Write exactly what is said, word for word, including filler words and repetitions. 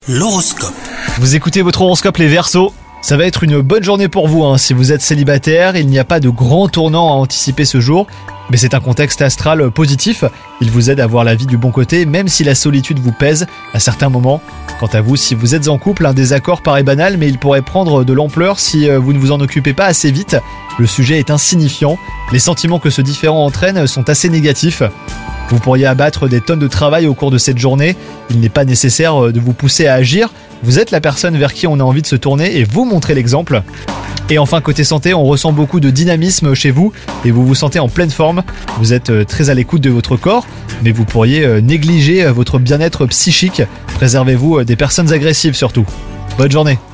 L'horoscope. Vous écoutez votre horoscope les Verseaux. Ça va être une bonne journée pour vous, hein. Si vous êtes célibataire, il n'y a pas de grand tournant à anticiper ce jour, mais c'est un contexte astral positif. Il vous aide à voir la vie du bon côté, même si la solitude vous pèse à certains moments. Quant à vous, si vous êtes en couple, un désaccord paraît banal, mais il pourrait prendre de l'ampleur si vous ne vous en occupez pas assez vite. Le sujet est insignifiant. Les sentiments que ce différend entraîne sont assez négatifs. Vous pourriez abattre des tonnes de travail au cours de cette journée. Il n'est pas nécessaire de vous pousser à agir. Vous êtes la personne vers qui on a envie de se tourner et vous montrez l'exemple. Et enfin, côté santé, on ressent beaucoup de dynamisme chez vous et vous vous sentez en pleine forme. Vous êtes très à l'écoute de votre corps, mais vous pourriez négliger votre bien-être psychique. Préservez-vous des personnes agressives surtout. Bonne journée.